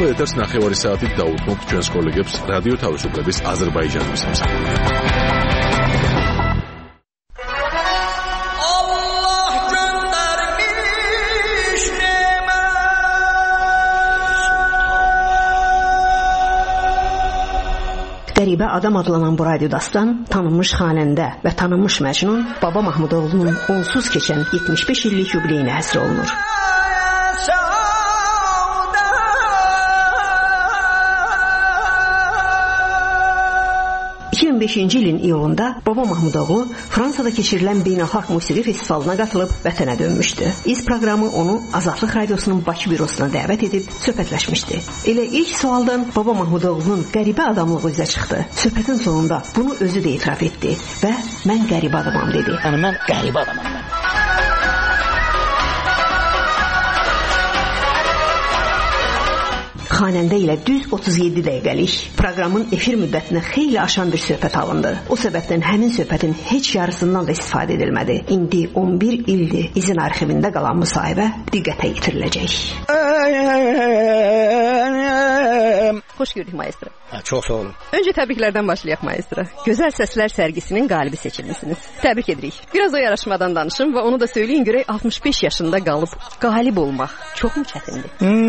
ახლა ეთერს 9 საათით დაუთმობთ ჩვენს კოლეგებს რადიო თავისუფლების აზერბაიჯანის მსახურით. Qəribə adam adlanan bu radiodastan tanınmış xanəndə və tanınmış Məcnun Baba Mahmudoğlu'nun onsuz keçən 75 illik yubileyinə həsr olunur. 2005-ci ilin iyulunda Baba Mahmudoğlu Fransada keçirilən beynəlxalq musiqi festivalına qatılıb vətənə dönmüşdü. İz proqramı onu Azadlıq Radiosunun Bakı bürosuna dəvət edib söhbətləşmişdi. Elə ilk sualdan Baba Mahmudoğlu'nun qəribə adamlığı üzə çıxdı. Söhbətin sonunda bunu özü də etiraf etdi və mən qəribə adamam dedi. Yəni mən qəribə adamam mən. Xanəndə ilə düz 37 dəqiqəlik proqramın efir müddətinə xeyli aşan bir söhbət alındı. O səbəbdən həmin söhbətin heç yarısından da istifadə edilmədi. İndi 11 ildir izin arxivində qalan müsahibə diqqətə yetiriləcək. Xoş gördük maestro. Çox sağ olun. Öncə təbriklərdən başlayaq maestro. Gözəl səslər sərgisinin qalibi seçilmisiniz. Təbrik edirik. Biraz o yarışmadan danışın və onu da söyləyin görək 65 yaşında qalıb qalib olmaq çoxmu çətindir?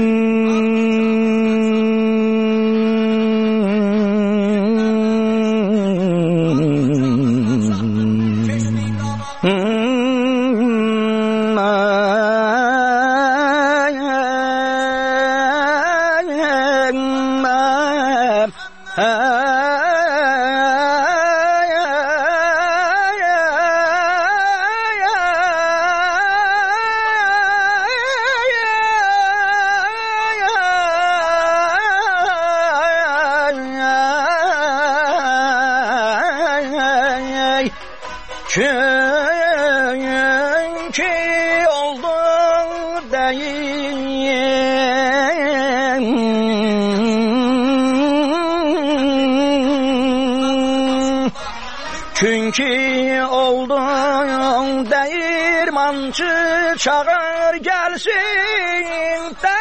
Çünkü oldun değirmancı çağır gelsin de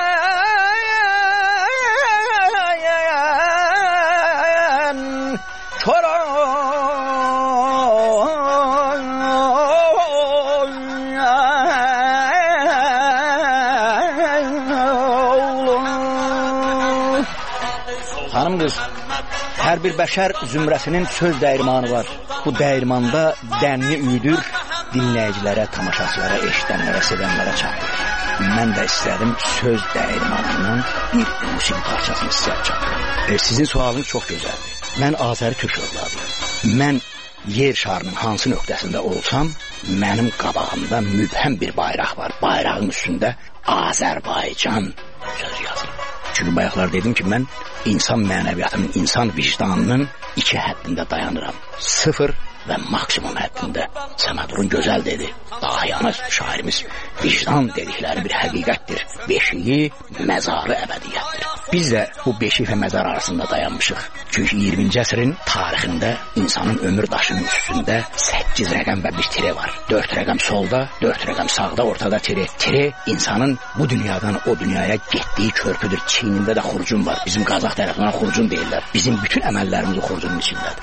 Hanım kız, her bir beşer zümresinin söz dəyirmanı var. Bu dəyirmanda dənni üyüdür, dinləyicilərə, tamaşaçılara, eşidənlərə, sevənlərə çatdırır. Mən də istədim söz dəyirmanından bir musiqi parçasını sizə çatdırım. Sizin sualınız çox gözəldir. Mən Azəri Türk övladıyım. Mən yer şarının hansı nöqtəsində olsam, mənim qabağımda mübhəm bir bayraq var. Bayrağın üstündə Azərbaycan söz yazılır. Çünki bayaqlar dedim ki, mən insan mənəviyyatının, insan vicdanının iki həddində dayanıram. Sıfır və maksimum həddində. Səmədurun gözəl dedi. Dahiyanə şairimiz vicdan dedikləri bir həqiqətdir. Beşiyi, məzarı əbədiyyətdir. Biz də bu beşik və məzar arasında dayanmışıq. Çünki 20-ci əsrin tarixində insanın ömür daşının üstündə 8 rəqəm və bir tire var. 4 rəqəm solda, 4 rəqəm sağda, ortada tire. Tire insanın bu dünyadan o dünyaya getdiyi körpüdür. Çiynində də xurcun var. Bizim Qazaq tərəfindən xurcun deyirlər. Bizim bütün əməllərimiz o xurcunun içindədir.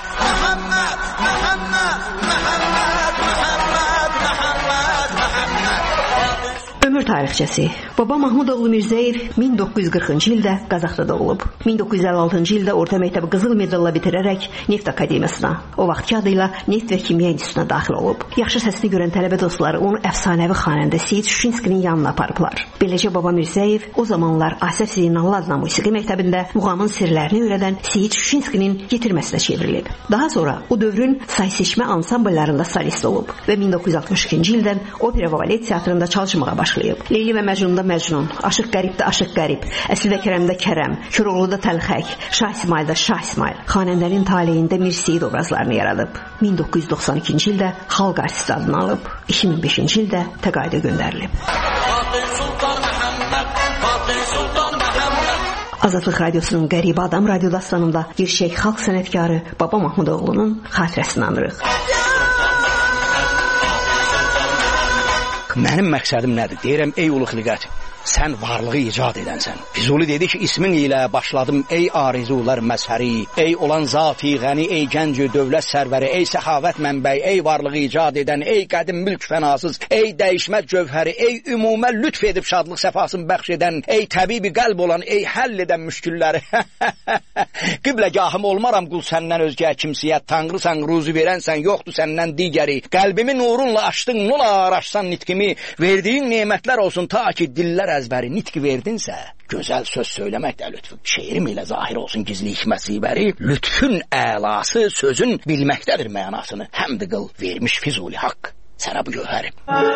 Ömür tarixçəsi. Baba Mahmudoğlu Mirzəyev 1940-cı ildə Qazaxda doğulub. 1956-cı ildə orta məktəbi qızıl medalla bitirərək Neft Akademiyasına, o vaxtki adıyla Neft və Kimya İnstitutuna daxil olub. Yaxşı səsini görən tələbə dostları onu əfsanəvi xanəndə Seyid Şuşinskinin yanına aparıblar. Beləcə Baba Mirzəyev o zamanlar Asəf Zeynallı adına musiqi məktəbində muğamın sirlərini öyrədən Seyid Şuşinskinin yetirməsinə çevrilib. Daha sonra o dövrün say seçmə ansambllarında solist olub və 1962-ci ildən opera və balet teatrında çalışmağa başlayıb. Leyli və Məcnunda Məcnun, Aşıq Qəribdə Aşıq Qərib, Əsli və Kərəmdə Kərəm, Köroğluda Təlxək, Şah İsmaildə Şah İsmail, xanəndənin taleyində Mir Seyid obrazlarını yaradıb. 1992-ci ildə xalq artisti adını alıb, 2005-ci ildə təqaüdə göndərilib. Azadlıq Radiosunun Qəribə Adam radiodastanında gerçək xalq sənətkarı Baba Mahmudoğlu'nun xatirəsini anırıq. Mənim məqsədim nədir? Deyirəm, ey ulu xilqət, sən varlığı icad edənsən. Füzuli dedi ki, ismin ilə başladım ey arzular məzhəri, ey olan zati qəni, ey gənc dövlət sərvəri, ey səxavət mənbəyi, ey varlığı icad edən, ey qədim mülk fənasız, ey dəyişməz cövhəri, ey ümumə lütf edib şadlıq səfasını bəxş edən, ey təbibi qəlb olan, ey həll edən müşkülləri. Qibləgahım olmaram qul səndən özgə kimsəyə, tanrısan, ruzu verənsən, yoxdur səndən digəri. Qəlbimi nurunla açdın, nolar açsan nitqimi, verdiyin nemətlər olsun ta ki dillər əzbəri. Nitqi verdinsə, gözəl söz söyləmək də lütfün. Şeirim ilə zahir olsun gizli hikməsi bəri. Lütfün əlası sözün bilməkdədir mənasını. Həmd qıl vermiş Füzuli haqq sənə bu gövhəri.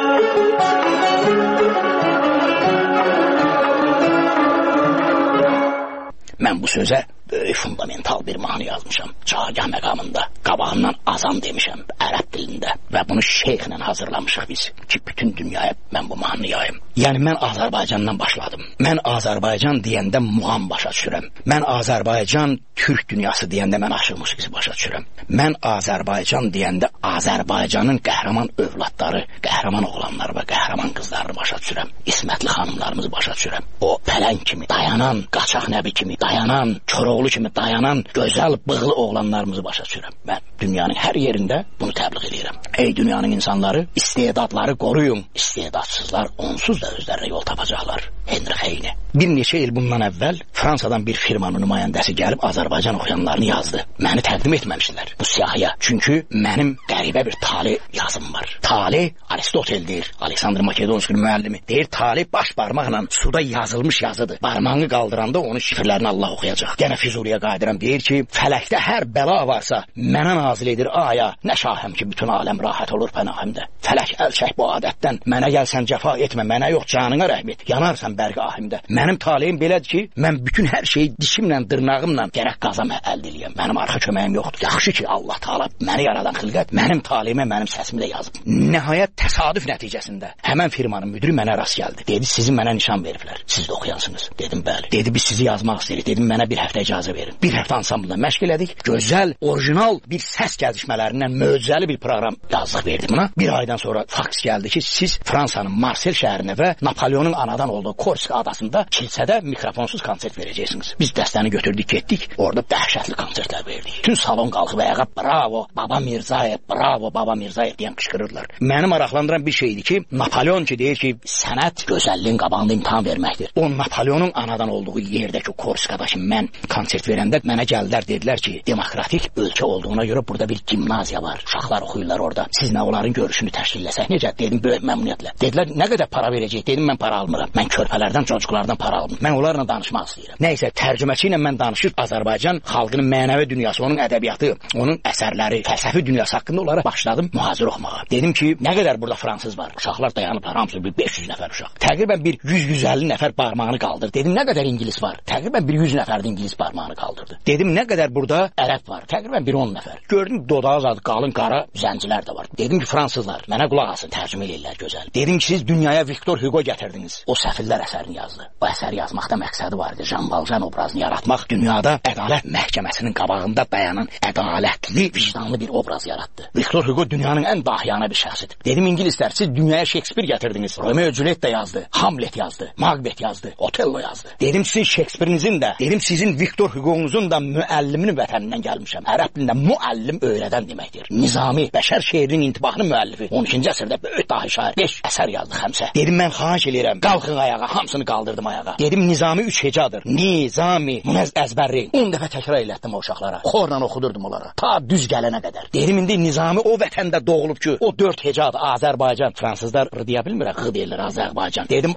Mən bu sözə böyük fundamental bir mahnı yazmışam. Cagah məqamında qabağından azam demişəm ərəb dilində və bunu şeyxlə hazırlamışıq biz ki, bütün dünyaya mən bu mahnı yayım. Yəni mən Azərbaycandan başladım. Mən Azərbaycan deyəndə muğam başa düşürəm. Mən Azərbaycan Türk dünyası deyəndə mən aşıq musiqisi başa düşürəm. Mən Azərbaycan deyəndə Azərbaycanın qəhrəman övladları, qəhrəman oğlanları və qəhrəman qızlarını başa düşürəm. İsmətli xanımlarımızı başa düşürəm. O pələng kimi dayanan, qaçaq nəbi kimi dayanan, Koroğlu kimi dayanan, gözəl bığlı oğlanlarımızı başa düşürəm. Mən dünyanın hər yerində bunu təbliğ edirəm. Ey dünyanın insanları, istedadları qoruyun. İstedadsızlar onsuz da özlərinə yol tapacaqlar. Henry Heyne. Bir neçə il bundan əvvəl Fransadan bir firmanın nümayəndəsi gəlib Azərbaycan oxuyanlarını yazdı. Məni təqdim etməmişdilər bu siyahıya. Çünki mənim qəribə bir tali yazım var. Tali Aristotel deyir, Aleksandr Makedonskinin müəllimi. Deyir, tali baş barmaqla suda yazılmış yazıdır. Barmağını qaldıranda onun şifrlərini Allah oxuyacaq. Gənə Füzuliyə qayıdıram, deyir ki, fələkdə hər bəla varsa mənə nazil edir aya. Nə şahəm ki, bütün aləm rahat olur pənahimdə. Fələk əl çək bu adətdən. Mənə gəlsən cəfa etmə, mənə yox canına rəhm et. Yanarsan bərq ahimdə. Mənim taleyim belədir ki, mən bütün hər şeyi dişimlə, dırnağımla gərək qazama əldə eləyəm. Mənim arxa köməyim yoxdur. Yaxşı ki, Allah Taala məni yaradan xilqət mənim taleyimə, mənim səsimi də yazıb. Nəhayət təsadüf nəticəsində həmən firmanın müdiri mənə rast gəldi. Dedi, sizi mənə nişan veriblər. Siz də oxuyansınız. Dedim, bəli. Dedi, biz sizi yazmaq istəyirik. Dedim, mənə bir həftə icazə verin. Bir həftə ansamblda məşq elədik. Gözəl, orijinal bir səs gəzişmələrindən möcüzəli bir proqram yazdıq, verdim buna. Bir aydan sonra faks gəldi ki, siz Fransanın Marsel şəhərinə və Napoleonun anadan olduğu Korska adasında kilsədə mikrofonsuz konsert verəcəksiniz. Biz dəstəni götürdük, getdik. Orada dəhşətli konsertlər verdik. Bütün salon qalxıb ayağa bravo, Baba Mirzayev, bravo, Baba Mirzayev deyən qışqırırlar. Məni maraqlandıran bir şeydir ki, Napoleon ki deyir ki, sənət gözəlliyin qabağında imtahan verməkdir. O Napoleonun anadan olduğu yerdəki Korskada ki, mən konsert verəndə mənə gəldilər, dedilər ki, demokratik ölkə olduğuna görə burada bir gimnaziya var. Uşaqlar oxuyurlar orada. Siz nə onların görüşünü təşkilləsək necə? Dedim, böyük məmnuniyyətlə. Dedilər, nə qədər para verəcək? Dedim, mən para almıram. Mən körpələrdən, çocuklardan para aldım. Mən onlarla danışmaq istəyirəm. Nəysə, tərcüməçi ilə mən danışır. Azərbaycan xalqının mənəvi dünyası, onun ədəbiyyatı, onun əsərləri, fəlsəfi dünyası haqqında onlara başladım mühazirə oxumağa. Dedim ki, nə qədər burada fransız var? Uşaqlar dayanıblar, hamısı bir 500 nəfər uşaq. Təqribən bir 100-150 nəfər barmağını qaldırdı. Dedim, nə qədər ingilis var? Təqribən bir 100 nəfər ingilis barmağını qaldırdı. Dedim, nə qədər burada ərəb var? Təqribən bir 10 nəfər. Gördüm, dodağı zadı qalın qara zəncilər də var. Dedim ki, fransızlar, mənə qulaq asın, tərcümə eləyirlər gözəl. Dedim ki, siz dünyaya Victor Hugo gətirdiniz. O Səfillər əsərini yazdı. O əsəri yazmaqda məqsədi var idi. Jean Valjean obrazını yaratmaq, dünyada ədalət məhkəməsinin qabağında dayanan ədalətli, vicdanlı bir obraz yaratdı. Victor Hugo dünyanın ən dahiyana bir şəxsidir. Dedim, ingilislər, siz dünyaya Shakespeare gətirdiniz. Romeo Juliet də yazdı, Hamlet yazdı, Macbeth yazdı, Otello yazdı. Dedim, sizin Shakespeare'nizin də, dedim, sizin Victor Hugo'nuzun da müəlliminin vətənindən gəlmişəm. Ərəb dilində müəllim öyrədən deməkdir. Nizami, bəşər şeirinin intibahının müəllifi. 12-ci əsrdə böyük dahi şair 5 əsər yazdı xəmsə. Dedim, mən xahiş eləyirəm, qalxın ayağa, hamısını qaldırdım ayağa. Dedim, Nizami 3 hecadır. Nizami, bunu əzbərləyin. 10 dəfə təkrar elətdim o uşaqlara. Xorla oxudurdum onlara. Ta düz gələnə qədər. Dedim, indi Nizami o vətəndə doğulub ki, o 4 hecadır. Azərbaycan. Fransızlar deyə bilmirlər, ğı deyirlər Azərbaycan. Dedim,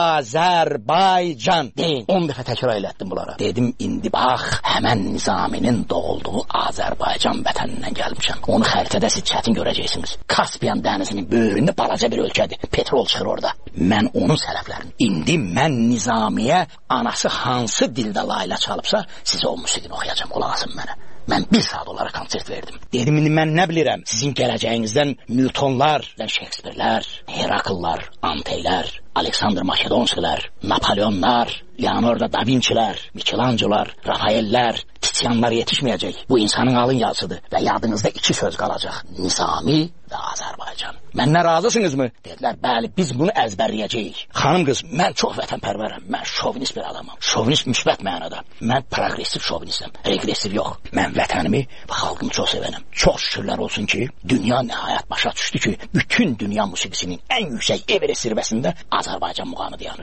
Azərbaycan. Deyin. 10 dəfə təkrar elətdim bunlara. Dedim, indi bax, həmən Nizaminin doğulduğu Azərbaycan vətənindən gəlmişəm. Onu xəritədə siz çətin görəcəksiniz. Kaspiyan dənizinin böyründə balaca bir ölkədir. Petrol çıxır orada. Mən onun sələflərini. İndi mən Nizamiyə anası hansı dildə layla çalıbsa, sizə o musiqini oxuyacam, qulaq asın mənə. Mən 1 saat onlara konsert verdim. Dedim, indi mən nə bilirəm? Sizin gələcəyinizdən Newtonlar, Shakespeare'lər, Herakllar, Anteylər, Aleksandr Makedonskilər, Napoleonlar, Yəni orada Da Vinçilər, Mikelangelolar, Rafaellər, Titianlar yetişməyəcək. Bu insanın alın yazısıdır və yadınızda 2 söz qalacaq. Nizami və Azərbaycan. Məndən razısınızmı? Dedilər, bəli, biz bunu əzbərləyəcəyik. Xanım qız, mən çox vətənpərvərəm. Mən şovinist bir adamam. Şovinist müsbət mənada. Mən progressiv şovinistəm. Regressiv yox. Mən vətənimi və xalqımı çox sevənəm. Çox şükürlər olsun ki, dünya nəhayət başa düşdü ki, bütün dünya musiqisinin ən yüksək Everest zirvəsində Azərbaycan muğamı dayanır.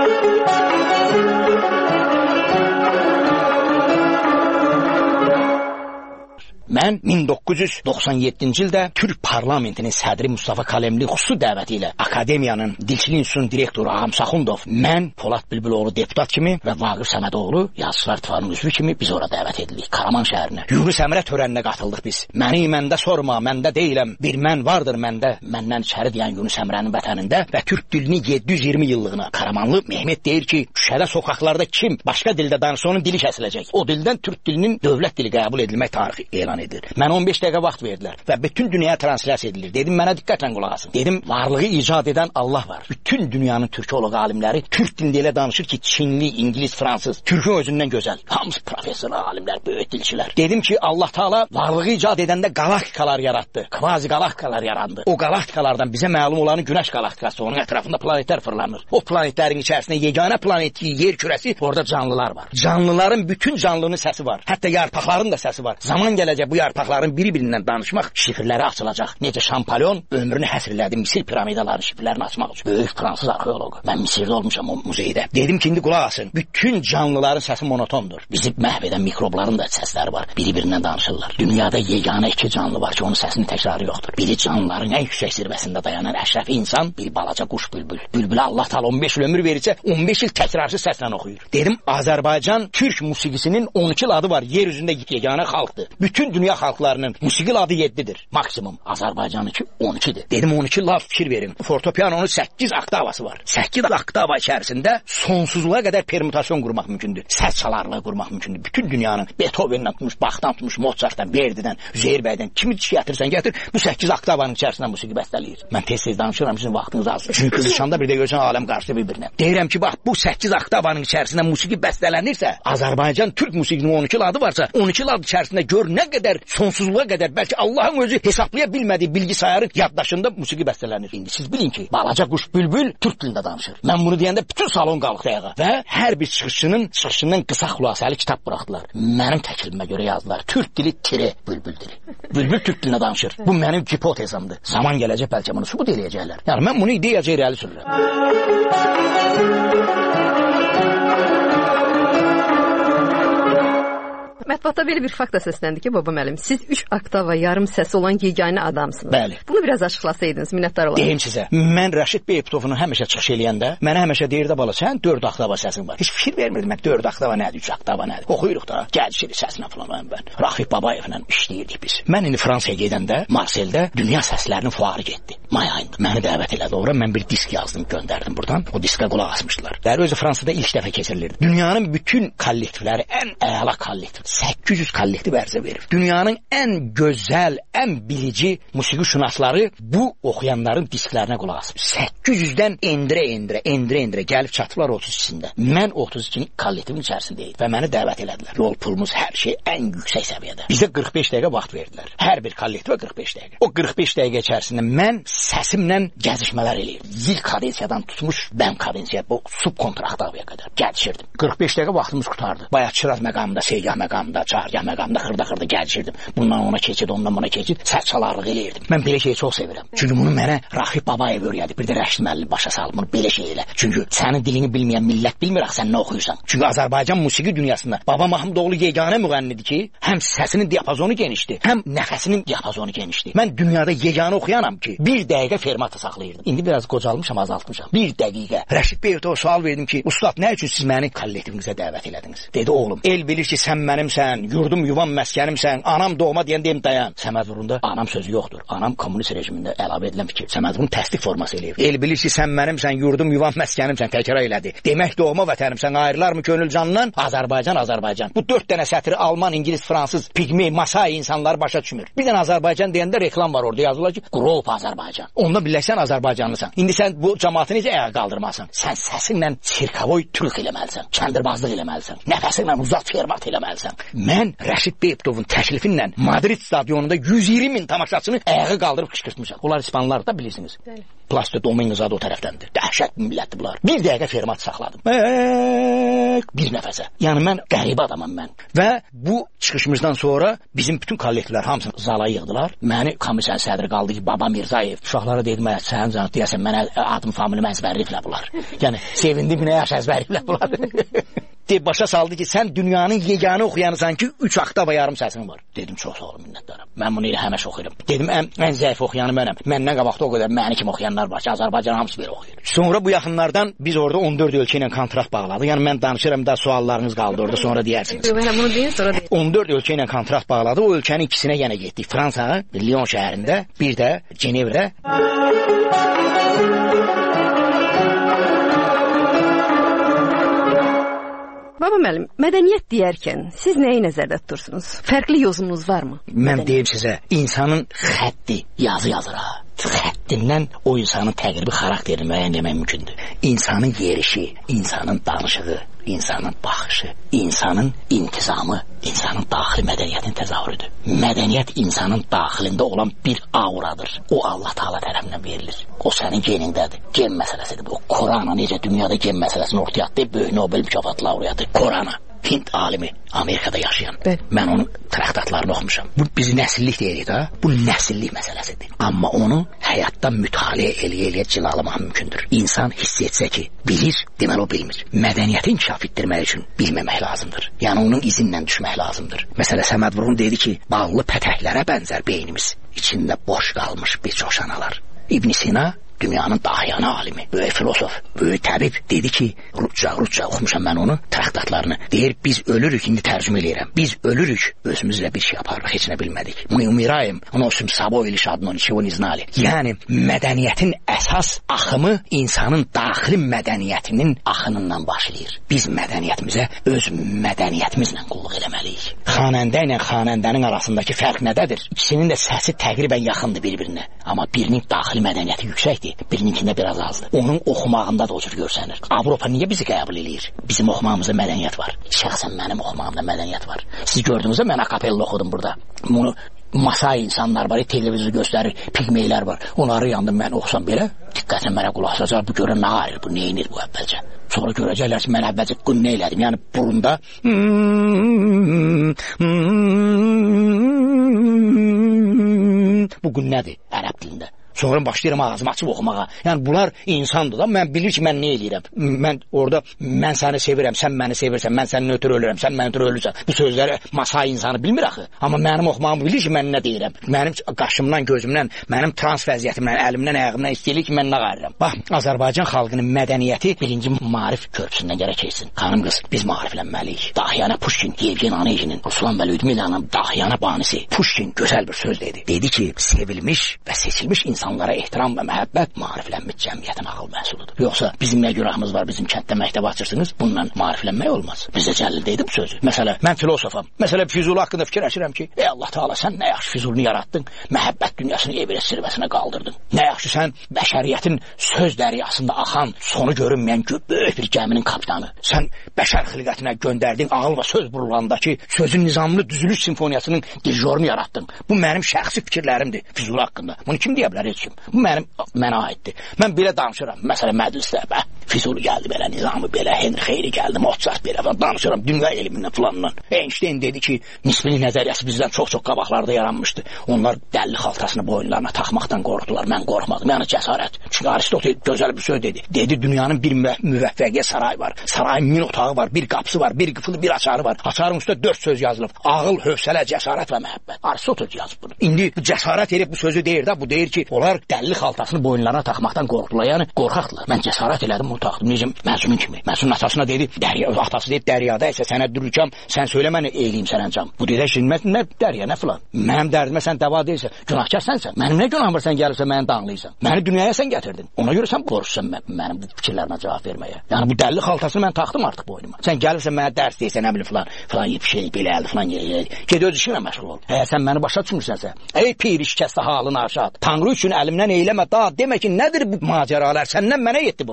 Mən 1997-ci ildə Türk parlamentinin sədri Mustafa Kalemli xüsusi dəvəti ilə Akademiyanın Dilçilik İnstitutunun direktoru Ağam Saxundov, mən Polad Bülbüloğlu deputat kimi və Vaqif Səmədoğlu Yazıçılar İttifaqının üzvü kimi biz ora dəvət edildik Karaman şəhərinə. Yunus Əmrə törəninə qatıldıq biz. Məni məndə sorma, məndə deyiləm, bir mən vardır məndə. Məndən içəri deyən Yunus Əmrənin vətənində və Türk dilini 720 yıllığına Karamanlı Mehmet deyir ki, küçədə, sokaqlarda kim başqa dildə danışsa onun dili kəsiləcək. O dildən Türk dilinin dövlət dili qəbul edilmək tarixi elan edilir. Mən 15 dəqiqə vaxt verdilər və bütün dünyaya translyasiya edilir. Dedim, mənə diqqətlə qulaq asın. Dedim, varlığı icad edən Allah var. Bütün dünyanın türkoloq alimləri Türk dilində elə danışır ki, Çinli, İngilis, Fransız, Türkün özündən gözəl. Hamısı professor alimlər, böyük dilçilər. Dedim ki, Allah Taala varlığı icad edəndə galaktikalar yaratdı. Kvazi galaktikalar yarandı. O galaktikalardan bizə məlum olanı Günəş galaktikası, onun ətrafında planetlər fırlanır. O planetlərin içərisində yeganə planeti, yer kürəsi, orada canlılar var. Canlıların bütün canlının səsi var. Hətta yarpaqların da səsi var. Zaman gələcək bu yarpaqların biri-birindən danışmaq şifrləri açılacaq. Necə Şampolyon ömrünü həsr elədi Misir piramidalarının şifrlərini açmaq üçün. Böyük fransız arxeoloqu. Mən Misirdə olmuşam o muzeydə. Dedim ki, indi qulaq asın. Bütün canlıların səsi monotondur. Bizi məhv edən mikrobların da səsləri var. Biri-birindən danışırlar. Dünyada yeganə 2 canlı var ki, onun səsinin təkrarı yoxdur. Biri canlıların ən yüksək zirvəsində dayanan əşrəfi insan, bir balaca quş bülbül. Bülbülə Allah Taala 15 il ömür verirsə, 15 il təkrarsız səslə oxuyur. Dedim, Azərbaycan Türk musiqisinin 12 adı var. Yer üzündə yeganə xalqdır. Bütün dünya xalqlarının musiqi adı 7-dir. Maksimum. Azərbaycanınki 12-dir. Dedim, 12 laf fikir verin. Fortepianonun 8 oktavası var. 8 oktava içərisində sonsuzluğa qədər permütasyon qurmaq mümkündür. Səs çalarlığı qurmaq mümkündür. Bütün dünyanın Beethoven'dən tutmuş, Bach'dan tutmuş, Mozart'dan, Verdi'dən, Üzeyir bəydən kimi gətirsən gətir, bu 8 oktavanın içərisində musiqi bəstələyir. Mən tez-tez danışıram, sizin vaxtınız az. Çünki qızışanda bir də görsən aləm qarşı bir-birinə. Deyirəm ki, bax, bu 8 oktavanın içərisində musiqi bəstələnirsə, Azərbaycan Türk musiqisinin 12 adı varsa, 12 adı içərisində gör nə qədər sonsuzluğa qədər, bəlkə Allahın özü hesablaya bilmədiyi bilgisayarın yaddaşında musiqi bəstələnir. İndi siz bilin ki, balaca quş bülbül Türk dilində danışır. Mən bunu deyəndə bütün salon qalxdı ayağa və hər bir çıxışından qısa xülasəli kitab buraxdılar. Mənim təklifimə görə yazdılar. Türk dili tire bülbül dili. Bülbül Türk dilində danışır. Bu mənim hipotezamdır. Zaman gələcək, bəlkə bunu sübut eləyəcəklər. Yəni mən bunu ideyacı irəli sürürəm. Mətbuatda belə bir fakt da səsləndi ki, baba müəllim, siz 3 oktava yarım səsi olan yeganə adamsınız. Bəli. Bunu biraz açıqlasaydınız, minnətdar olarım. Deyim sizə, mən Rəşid Beytovunu həmişə çıxış eləyəndə, mənə həmişə deyirdi, bala, sən 4 oktava səsin var. Heç fikir vermirdim, mən 4 oktava nədir, 3 oktava nədir. Oxuyuruq da, gəlişirik səsinə falan mən. Raxif Babayevlə işləyirdik biz. Mən indi Fransaya gedəndə, Marseldə dünya səslərinin fuarı getdi. May ayında. Məni dəvət elədi ora, mən bir disk yazdım, göndərdim buradan. O diskə qulaq asmışdılar. Dəri özü Fransada ilk dəfə keçirilirdi. Dünyanın bütün kollektivləri ən əla kollektiv. 800 kollektiv ərizə verir. Dünyanın ən gözəl, ən bilici musiqişünasları bu oxuyanların disklərinə qulaq asır. 800-dən endirə gəlib çatıblar 32-sində. Mən 32 kollektivin içərisindeydim və məni dəvət elədilər. Yol pulumuz, hər şey ən yüksək səviyyədə. Bizə 45 dəqiqə vaxt verdilər. Hər bir kollektivə 45 dəqiqə. O 45 dəqiqə içərisində mən səsimlə gəzişmələr eləyirdim. Zil kadensiyadan tutmuş bəm kadensiyaya, bu subkontraktavaya qədər gəzişirdim. 45 dəqiqə vaxtımız qutardı. Bayatçıraz məqamında, Seygah məqamında, Çargah məqamında xırda-xırda gəzişirdim. Bundan ona keçid, ondan buna keçid, səs çalarlıq eləyirdim. Mən belə şeyi çox sevirəm. Çünki bunu mənə Raxif Babayev öyrədib. Bir də Rəşid müəllim başa salıb bunu belə şey elə. Çünki sənin dilini bilməyən millət bilmir axı sən nə oxuyursan. Çünki Azərbaycan musiqi dünyasında Baba Mahmudoğlu yeganə müğənnidir ki, həm səsinin diapazonu genişdir, həm nəfəsinin diapazonu genişdir. Mən dünyada yeganə oxuyanam ki, 1 dəqiqə fermata saxlayırdım. İndi biraz qocalmışam, azaltmışam. 1 dəqiqə. Rəşid Beytov'a sual verdim ki, ustad, nə üçün siz məni kollektivinizə dəvət elədiniz? Dedi, oğlum, el bilir ki, sən mənimsən, yurdum yuvam məskənimsən, anam doğma deyən deyim dayan. Səməd Vurunda anam sözü yoxdur. Anam kommunist rejimində əlavə edilən fikir. Səməd Vurun təsdiq forması eləyir. El bilir ki, sən mənimsən, yurdum yuvam məskənimsən, təkrar elədi. Demək doğma vətənimsən, ayrılar mı könül canından? Azərbaycan, Azərbaycan. Bu 4 dənə sətri Alman, İngilis, Fransız, Pigmey, Masai insanlar başa düşmür. Bir dənə Azərbaycan deyəndə reklam var orada, yazılır ki, Qrop Azərbaycan. Onda bilirsən Azərbaycanlısan. İndi sən bu cəmaatını necə ayağa qaldırmasan? Sən səsinlə sən sirkavoy türk eləməlisən, kəndirbazlıq eləməlisən, nəfəsinlə uzat fermat eləməlisən. Mən Rəşid Beytovun təklifinlə Madrid stadionunda 120.000 tamaşaçını ayağa qaldırıb qışqırtmışam. Onlar İspanlılar da bilirsiniz. Plasto Domingos adı o tərəfdəndir. Dəhşət millətdir bunlar. Bir dəqiqə fermat saxladım. Bir nəfəsə. Yəni mən qəribə adamam mən. Və bu çıxışımızdan sonra bizim bütün kollektivlər hamısını zala yığdılar. Məni komissiya sədri qaldı ki, Baba Mirzayev. Uşaqlara dedim, sən deyəsən mənə adım familimi əzbərliyiblər bunlar. Yəni sevindim nə yaş əzbərliyiblər bunlar. Başa saldı ki, sən dünyanın yeganə oxuyanısan ki, 3 oktava yarım səsin var. Dedim, çox sağ olun, minnətdaram. Mən bunu elə həməş oxuyuram. Dedim, ən zəif oxuyanı mənəm. Məndən qabaqda o qədər məni kimi oxuyanlar var ki, Azərbaycan hamısı belə oxuyur. Sonra bu yaxınlardan biz orada 14 ölkə ilə kontrakt bağladıq. Yəni mən danışıram da suallarınız qaldı orada, sonra deyərsiniz. Mən bunu deyim, sonra deyim. 14 ölkə ilə kontrakt bağladıq. O ölkənin ikisinə yenə getdik. Fransa, Lyon şəhərində, bir də Cenevrə. Baba müəllim, mədəniyyət deyərkən siz nəyi nəzərdə tutursunuz? Fərqli yozumunuz varmı? Mən deyim sizə, insanın xətti yazı yazır ha. Xəttindən o insanın təqribi xarakterini müəyyən etmək mümkündür. İnsanın yerişi, insanın danışığı, insanın baxışı, insanın intizamı, insanın daxili mədəniyyətin təzahürüdür. Mədəniyyət insanın daxilində olan bir auradır. O Allah Taala tərəfindən verilir. O sənin genindədir. Gen məsələsidir bu. Korana necə dünyada gen məsələsini ortaya atdı, böyük Nobel mükafat laureatı Korana. Hint alimi, Amerikada yaşayan. Mən onun traktatlarını oxumuşam. Bu biz nəsillik deyirik da, bu nəsillik məsələsidir. Amma onu həyatdan mütaliə eləyə cilamaq mümkündür. İnsan hiss etsə ki, bilir, deməli o bilmir. Mədəniyyəti inkişaf etdirmək üçün bilməmək lazımdır. Yəni onun izindən düşmək lazımdır. Məsələ Səməd Vurğun dedi ki, ballı pətəklərə bənzər beynimiz, içində boş qalmış bir coşanalar. İbn Sina dünyanın dahiyanə alimi, böyük filosof, böyük təbib dedi ki, Rusça oxumuşam mən onu, traktatlarını. Deyir, biz ölürük, indi tərcümə eləyirəm. Biz ölürük, özümüzlə bir şey yaparıq, heç nə bilmədik. Мы умираем, носим с собой лишь одно, ничего не знали. Yəni, mədəniyyətin əsas axımı insanın daxili mədəniyyətinin axınından başlayır. Biz mədəniyyətimizə öz mədəniyyətimizlə qulluq eləməliyik. Xanəndə ilə xanəndənin arasındakı fərq nədədir? İkisinin də səsi təqribən yaxındır bir-birinə. Amma birinin daxili mədəniyyəti yüksəkdir. Birininkində biraz azdır. Onun oxumağında da o cür görsənir. Avropa niyə bizi qəbul eləyir? Bizim oxumağımızda mədəniyyət var. Şəxsən mənim oxumağımda mədəniyyət var. Siz gördüyünüzdə mən akapella oxudum burada. Bunu masai insanlar var, televizor göstərir, pigmeylər var. Onları yandım mən oxusam belə, diqqətlə mənə qulaq asacaq, bu görən nə ayrı, bu neyinir bu əvvəlcə. Sonra görəcəklər ki, mən əvvəlcə qınnə elədim. Yəni burunda bu qınnədir ərəb dilində. Sonra başlayıram ağzımı açıb oxumağa. Yəni bunlar insandır da, mən bilir ki, mən nə eləyirəm. Mən orada, mən səni sevirəm, sən məni sevirsən, mən sənin ötürü ölürəm, sən məni ötürü ölürsən. Bu sözləri masai insanı bilmir axı. Amma mənim oxumağımı bilir ki, mən nə deyirəm. Mənim qaşımdan, gözümdən, mənim trans vəziyyətimdən, əlimdən, ayağımdan istəyir ki, mən nə qayıram. Bax, Azərbaycan xalqının mədəniyyəti birinci maarif körpüsündən gərək keçsin. Xanım qız, biz maariflənməliyik. Dahiyana Pushkin, Yevgen Oneginin, Ruslan və Lyudmilanın dahiyana banisi. Pushkin gözəl bir söz dedi. Dedi ki, sevilmiş və seçilmiş insanlara ehtiram və məhəbbət maariflənmiş cəmiyyətin ağıl məhsuludur. Yoxsa bizim nə günahımız var, bizim kənddə məktəb açırsınız, bununla maariflənmək olmaz. Bizə Cəlil deydi bu sözü. Məsələ, mən filosofam. Məsələ Füzuli haqqında fikirləşirəm ki, ey Allah Taala, sən nə yaxşı Füzulini yarattın, məhəbbət dünyasını Everest zirvəsinə qaldırdın. Nə yaxşı sən bəşəriyyətin söz dəryasında axan, sonu görünməyən böyük bir gəminin kapitanı. Sən bəşər xilqətinə göndərdin ağıl və söz burulandakı sözün nizamlı düzülüş simfoniyasının dirijorunu yarattın. Bu mənim şəxsi fikirlərimdir Füzuli haqqında. Bunu kim deyə bilər? Heç kim. Bu mənə aiddir. Mən belə danışıram. Məsələn, məclisdə Füzuli gəldi belə, nizamı belə, Henry Xeyri gəldi, Mozart belə danışıram dünya elmindən filandan. Einstein dedi ki, nisbili nəzəriyyəsi bizdən çox-çox qabaqlarda yaranmışdı. Onlar dəlli xaltasını boyunlarına taxmaqdan qorxdular. Mən qorxmadım. Yəni cəsarət. Çünki Aristotel gözəl bir söz dedi. Dedi, dünyanın bir müvəffəqiyyət sarayı var. Sarayın 1000 otağı var, bir qapısı var, bir qıfılı, bir açarı var. Açarın üstə 4 söz yazılıb. Ağıl, hövsələ, cəsarət və məhəbbət. Aristotel yazıb bunu. İndi bu cəsarət edib bu sözü deyir də, bu deyir ki, onlar dəlli xaltasını boyunlarına taxmaqdan qorxdular. Yəni qorxaqdılar. Mən cəsarət elədim, bunu taxdım. Necə Məzunun kimi. Məzunun atasına dedi, atası dedi, dəryada isə sənə duracam, sən söylə mənə eyləyim sənə cam. Bu dedə şilmət nə dərya, nə filan. Mənim dərdimə sən dəva deyilsən, günahkar sənsən. Mənim nə günahım var sən gəlirsən məni danlayırsan. Məni dünyaya sən gətirdin. Ona görə sən borclusan mənim bu fikirlərimə cavab verməyə. Yəni bu dəlli xaltasını mən taxdım artıq boynuma. Sən gəlirsən mənə dərs deyirsən, nə bilim filan bir şey belə əldi filan get öz işinlə məşğul ol. Sən məni başa düşmürsənsə, ey pir işkəstə halın aşad. Tanrı üçün əlimdən eyləmə da, demə ki, nədir bu macəralar? Səndən mənə yetdi bu bəlalar.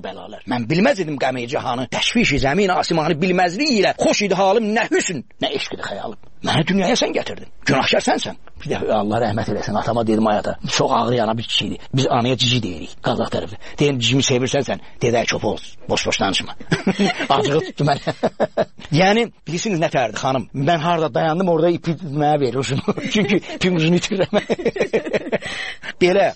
Mən bilməz idim qəmi cihanı, təşviş-i zəmin asimanı bilməzliyi ilə xoş idi halım, nə hüsn, nə eşq idi xəyalım. Məni dünyaya sən gətirdin. Günahkar sənsən. Bir dəfə Allah rəhmət eləsin. Atama dedim ayata. Çox ağır yana bir kişiydi. Biz anaya cici deyirik. Qazaq tərəfdə. Deyim cicimi sevirsən sən. Dedək çöp ol. Boş danışma. Acığı tutdu məni. Yəni bilirsiniz nə tərdi xanım? Mən harda dayandım orada ipi mənə verir uzunu. Çünki ipim uzunu itirirəm. Belə.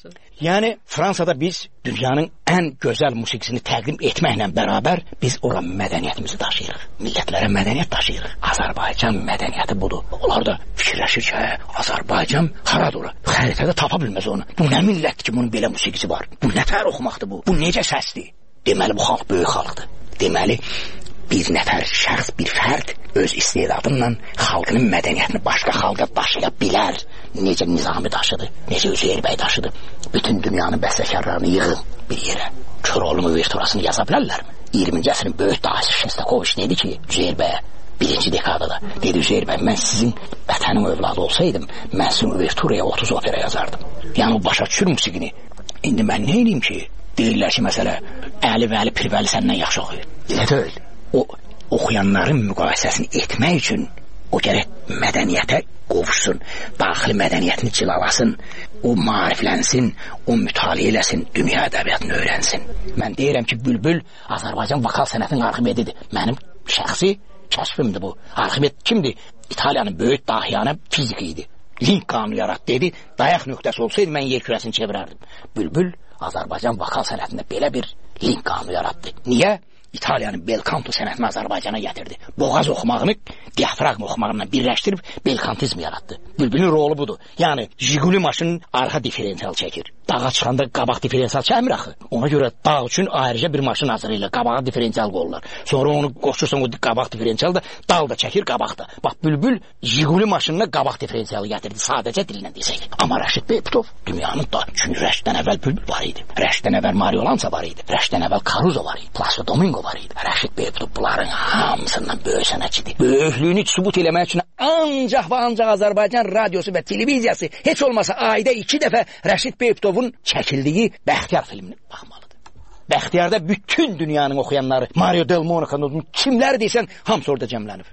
Yəni Fransada biz dünyanın ən gözəl musiqisini təqdim etməklə bərabər biz ora mədəniyyətimizi daşıyırıq. Millətlərə mədəniyyət daşıyırıq. Azərbaycan mədəniyyəti budur. Onlar da fikirləşir ki, Azərbaycan haradır ora? Xəritədə tapa bilməz onu. Bu nə millətdir ki, bunun belə musiqisi var? Bu nə tər oxumaqdır bu? Bu necə səsdir? Deməli bu xalq böyük xalqdır. Deməli bir nəfər şəxs, bir fərd öz istedadıyla xalqının mədəniyyətini başqa xalqa daşıya bilər. Necə Nizami daşıdı, necə Üzeyir bəy daşıdı. Bütün dünyanın bəstəkarlarını yığın bir yerə. Köroğlu uverturasını yaza bilərlərmi? 20-ci əsrin böyük dahisi Şostakoviç dedi ki, Üzeyir bəyə birinci dekadada dedi Üzeyir bəy, mən sizin vətənin övladı olsaydım, mən sizin uverturaya 30 opera yazardım. Yəni o başa düşür musiqini. İndi mən nə edeyim ki? Deyirlər ki, məsələ, Əli Vəli Pirvəli səndən yaxşı oxuyur. Elə deyil. O oxuyanların müqayisəsini etmək üçün o gərək mədəniyyətə qovuşsun, daxili mədəniyyətini cilalasın, o maariflənsin, o mütaliə eləsin, dünya ədəbiyyatını öyrənsin. Mən deyirəm ki, Bülbül Azərbaycan vokal sənətinin arximededir. Mənim şəxsi kəşfimdir bu. Arximed kimdir? İtaliyanın böyük dahiyanə fiziki idi. Link qanunu yarat dedi, dayaq nöqtəsi olsaydı mən yer kürəsini çevirərdim. Bülbül Azərbaycan vokal sənətində belə bir link qanunu yaratdı. Niyə? İtaliyanın belkanto sənətini Azərbaycana gətirdi. Boğaz oxumağını diafraqma oxumağıyla birləşdirib belkantizm yaratdı. Bülbülün rolu budur. Yəni Jiguli maşının arxa diferensial çəkir. Dağa çıxanda qabaq diferensial çəkmir axı. Ona görə dağ üçün ayrıca bir maşın hazırlayırlar. Qabağa diferensial qoyurlar. Sonra onu qoşursan o qabaq diferensial da dal da çəkir qabaq da. Bax Bülbül Jiguli maşınına qabaq diferensialı gətirdi. Sadəcə dillə desək. Amma Rəşid Beyputov dünyanın da çünki Rəşiddən əvvəl Bülbül var idi. Rəşiddən əvvəl Mario Lanza var idi. Rəşiddən əvvəl Caruso var idi. Placido Domingo var idi. Rəşid Beyputov bunların hamısından böyük sənətçidir. Böyüklüyünü sübut eləmək üçün ancaq və ancaq Azərbaycan radiosu və televiziyası heç olmasa ayda 2 dəfə Rəşid Beyputovun çəkildiyi Bəxtiyar filmini baxmalıdır. Bəxtiyarda bütün dünyanın oxuyanları, Mario Del Monaco'nun kimlər deysən, hamısı orada cəmlənib.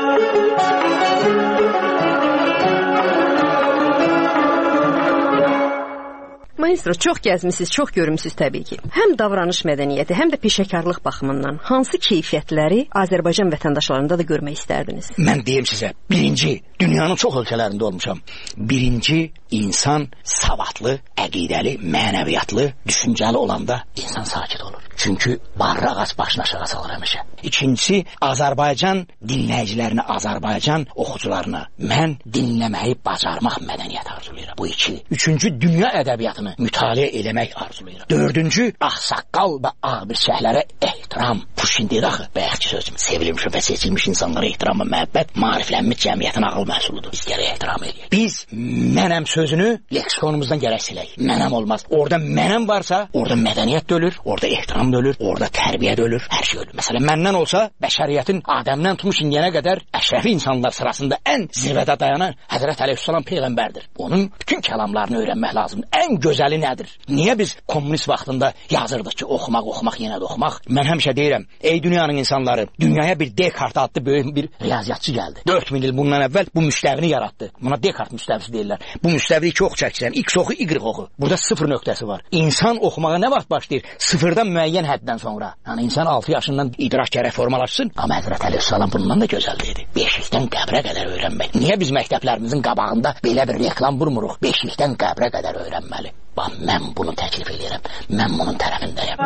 Maestro, çox gəzmisiniz, çox görmüsünüz təbii ki. Həm davranış mədəniyyəti, həm də peşəkarlıq baxımından hansı keyfiyyətləri Azərbaycan vətəndaşlarında da görmək istərdiniz? Mən deyim sizə, birinci, dünyanın çox ölkələrində olmuşam. Birinci, insan savadlı, əqidəli, mənəviyyatlı, düşüncəli olanda insan sakit olur. Çünki barraq ağac başını aşağı salır həmişə. İkincisi, Azərbaycan dinləyicilərinə, Azərbaycan oxucularına mən dinləməyi bacarmaq mədəniyyəti arzulayıram. Bu iki. Üçüncü, dünya ədəbiyyatını mütaliə eləmək arzulayıram. Dördüncü, ağsaqqal və ağbirçəklərə ehtiram. Puşkin dedi axı, bəyəkçi sözüm. Sevilmiş və seçilmiş insanlara ehtiram və məhəbbət maariflənmiş cəmiyyətin ağıl məhsuludur. Biz gərək ehtiram eləyək. Biz mənəm sözünü leksikonumuzdan gərək silək. Mənəm olmaz. Orada mənəm varsa, orada mədəniyyət də ölür, orada ehtiram da ölür, orada tərbiyə də ölür, hər şey ölür. Məsələn, məndən olsa, bəşəriyyətin Adəmdən tutmuş indiyənə qədər əşrəfi insanlar sırasında ən zirvədə dayanan Həzrət Əleyhisselam peyğəmbərdir. Onun bütün kəlamlarını öyrənmək lazımdır. Ən gözəli nədir? Niyə biz kommunist vaxtında yazırdıq ki, oxumaq, yenə də oxumaq? Mən həmişə deyirəm, ey dünyanın insanları, dünyaya bir Descartes adlı böyük bir riyaziyyatçı gəldi. 4000 il bundan əvvəl bu müstəvini yaratdı. Buna Descartes müstəvisi deyirlər. Bu müstəvini 2 ox çəkirsən, X oxu, Y oxu. Burada 0 nöqtəsi var. İnsan oxumağa nə vaxt başlayır? Sıfırdan müəyyən həddən sonra. Yəni insan 6 yaşından idrak gərək formalaşsın. Amma Həzrət Əleyhisselam bundan da gözəl dedi. Beşikdən qəbrə qədər öyrənmək. Niyə biz məktəblərimizin qabağında belə bir reklam vurmuruq? Beşikdən qəbrə qədər öyrənməli. Bax, mən bunu təklif edirəm. Mən bunun tərəfindəyəm.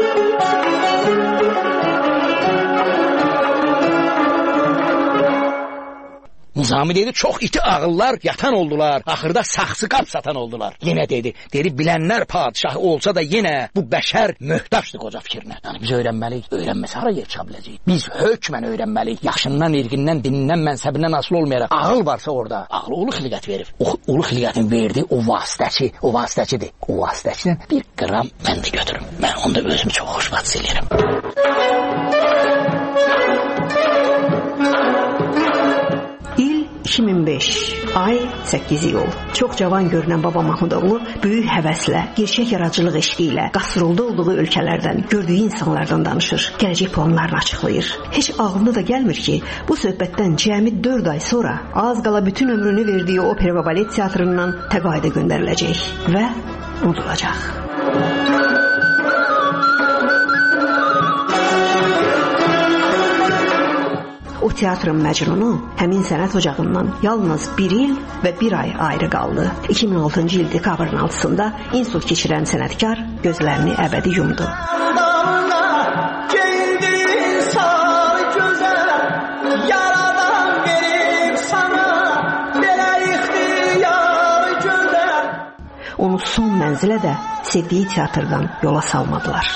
Nizami dedi, çox iti ağıllar yatan oldular. Axırda saxsı qap satan oldular. Yenə dedi, bilənlər padişahı olsa da yenə bu bəşər möhtaçdır qoca fikrinə. Yəni biz öyrənməliyik. Öyrənməsə hara yer çapa biləcəyik? Biz hökmən öyrənməliyik. Yaşından, irqindən, dinindən, mənsəbindən asılı olmayaraq. Ağıl varsa orada. Ağlı ulu xilqət verir. O ulu xilqətin verdiyi o vasitəçidir. O vasitəçidən bir qram mən də götürüm. Mən onda özümü çox xoşbəxt eləyirəm. İl 2005, ay 8 yol. Çox cavan görünən Baba Mahmudoğlu böyük həvəslə, gerçək yaradıcılıq eşqi ilə qastrolda olduğu ölkələrdən, gördüyü insanlardan danışır, gələcək planlarını açıqlayır. Heç ağlına da gəlmir ki, bu söhbətdən cəmi 4 ay sonra az qala bütün ömrünü verdiyi opera və balet teatrından təqaüdə göndəriləcək və unudulacaq. O teatrın Məcnunu həmin sənət ocağından yalnız 1 il və 1 ay ayrı qaldı. 2006-cı il dekabrın 6-sında insult keçirən sənətkar gözlərini əbədi yumdu. Onu son mənzilə də sevdiyi teatrdan yola salmadılar.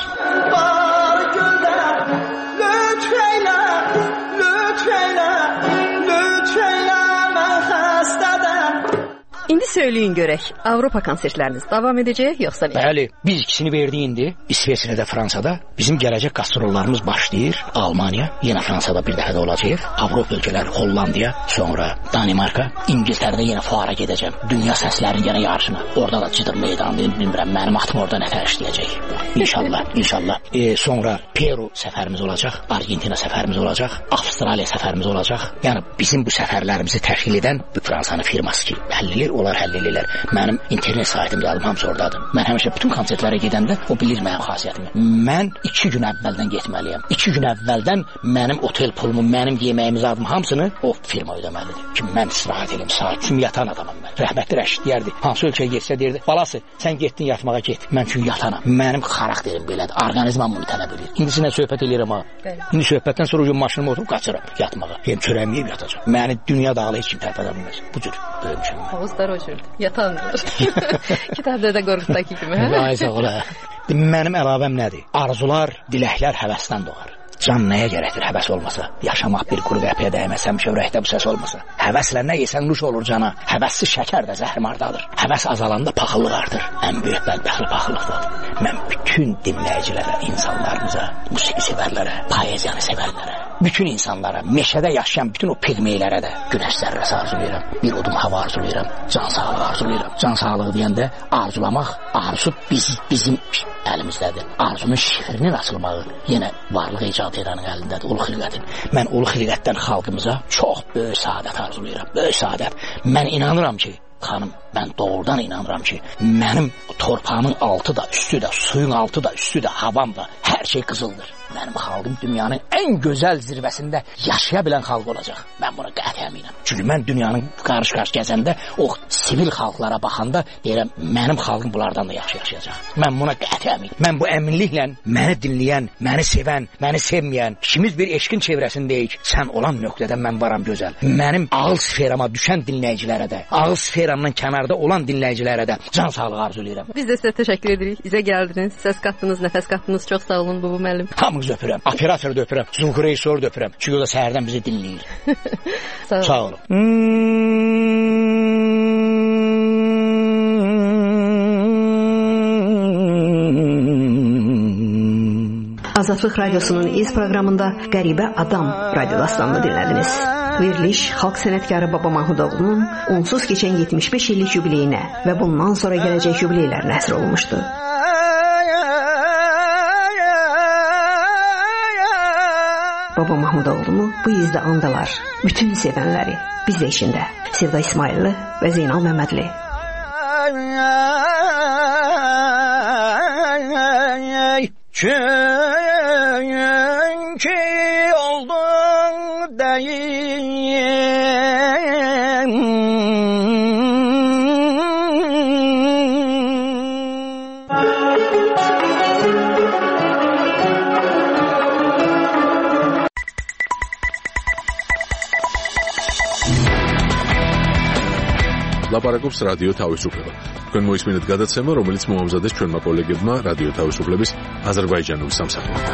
İndi söyləyin görək, Avropa konsertləriniz davam edəcək yoxsa nə? Bəli, biz ikisini verdik indi. İsveçrədə, Fransada. Bizim gələcək qastrollarımız başlayır. Almaniya, yenə Fransada bir dəfə də olacaq. Avropa ölkələri, Hollandiya, sonra Danimarka, İngiltərədə yenə fuara gedəcəm. Dünya səslərinin yenə yarışına. Orada da Cıdır meydanı, bilmirəm, mənim atım orada nətər işləyəcək. İnşallah, inşallah. Sonra Peru səfərimiz olacaq, Argentina səfərimiz olacaq, Avstraliya səfərimiz olacaq. Yəni bizim bu səfərlərimizi təşkil edən bu Fransanın firması ki, həllilir, onlar həll edirlər. Mənim internet saytımda adım hamısı oradadır. Mən həmişə bütün konsertlərə gedəndə o bilir mənim xasiyyətimi. Mən 2 gün əvvəldən getməliyəm. 2 gün əvvəldən mənim otel pulumu, mənim yeməyimiz adım hamısını o firma ödəməlidir. Ki mən istirahət edim, sakin yatan adamam mən. Rəhmətli Rəşid deyərdi, hansı ölkəyə getsə deyirdi, balası, sən getdin yatmağa get. Mən çünki yatanam. Mənim xarakterim belədir. Orqanizmam bunu tələb edir. İndi sizinlə söhbət eləyirəm ha. İndi söhbətdən sonra o gün maşınıma oturub qaçıram yatmağa. Hem çörəyimi yeyib yatacağam. Məni dünya dağılı heç kim tərpədə bilməz. Bu cür böyümüşəm mən. Havuzlar o cür. Yatandır. Kitabda da qorxudakı kimi, hə? Ay sağ ol. Mənim əlavəm nədir? Arzular, diləklər həvəsdən doğar. Can nəyə gərəkdir həvəs olmasa? Yaşamaq bir quru qəpiyə dəyməsəm, şöhrətdə bu səs olmasa. Həvəslə nə yesən nuş olur cana. Həvəssiz şəkər də zəhrimardadır. Həvəs azalanda paxıllıq artır. Ən böyük bədbəxtlik paxıllıqdadır. Mən bütün dinləyicilərə, insanlarımıza, musiqi sevərlərə, poeziyanı sevərlərə, bütün insanlara, meşədə yaşayan bütün o pigmeylərə də günəş zərrəsi arzulayıram. Bir udum hava arzulayıram. Can sağlığı arzulayıram. Can sağlığı deyəndə arzulamaq, arzu bizim əlimizdədir. Arzunun şifrinin açılmağı yenə varlıq icad edənin əlindədir, ulu xilqətin. Mən ulu xilqətdən xalqımıza çox böyük saadət arzulayıram. Böyük saadət. Mən inanıram ki, xanım, mən doğrudan inanıram ki, mənim torpağımın altı da, üstü də, suyun altı da, üstü də, havam da, hər şey qızıldır. Mənim xalqım dünyanın ən gözəl zirvəsində yaşaya bilən xalq olacaq. Mən buna qəti əminəm. Çünki mən dünyanın qarşı-qarşı gəzəndə, o sivil xalqlara baxanda deyirəm, mənim xalqım bunlardan da yaxşı yaşayacaq. Mən buna qəti əminəm. Mən bu əminliklə məni dinləyən, məni sevən, məni sevməyən, ikimiz bir eşqin çevrəsindəyik. Sən olan nöqtədə mən varam gözəl. Mənim ağıl sferama düşən dinləyicilərə də, ağıl sferamdan kənarda olan dinləyicilərə də can sağlığı arzulayıram. Biz də sizə təşəkkür edirik. Bizə gəldiniz, səs qatdınız, nəfəs qatdınız. Çox sağ olun bu müəllim. Hamınızı öpürəm. Operatoru da öpürəm. Zvukrejisoru da öpürəm. Çünki o da səhərdən bizi dinləyir. Sağ olun. Azadlıq Radiosunun iz proqramında Qəribə Adam radio dastanını dinlədiniz. Veriliş xalq sənətkarı Baba Mahmudoğlu'nun onsuz keçən 75 illik yubileyinə və bundan sonra gələcək yubileylərinə həsr olunmuşdu. Baba Mahmudoğlu'nu bu izdə andalar bütün sevənləri, biz də içində. Sevda İsmailli və Zeynal Məmmədli. Çünki oldun deyim ლაპარაკობს რადიო თავისუფლება. თქვენ მოისმინეთ გადაცემა, რომელიც მოამზადეს ჩვენმა კოლეგებმა რადიო თავისუფლების აზერბაიჯანულ სამსახურში.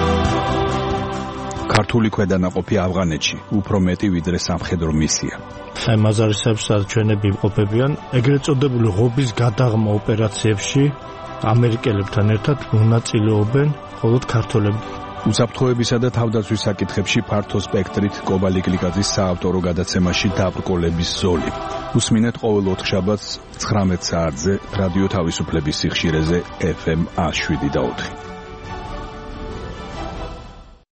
ქართული ქვედანაყოფი ავღანეთში უფრო მეტი ვიდრე სამხედრო მისია. აი მაზარისებს ჩვენები იმყოფებიან ეგრეთ წოდებული ღობის გადაღმა ოპერაციებში ამერიკელებთან ერთად მონაწილეობენ მხოლოდ ქართველები. უსაფრთხოებისა და თავდაცვის საკითხებში ფართო სპექტრით კობალი გლიკაძის საავტორო გადაცემაში დაბრკოლების ზოლი. უსმინეთ ყოველ 4 შაბათს 19 საათზე რადიო თავისუფლების სიხშირეზე FM 107.4.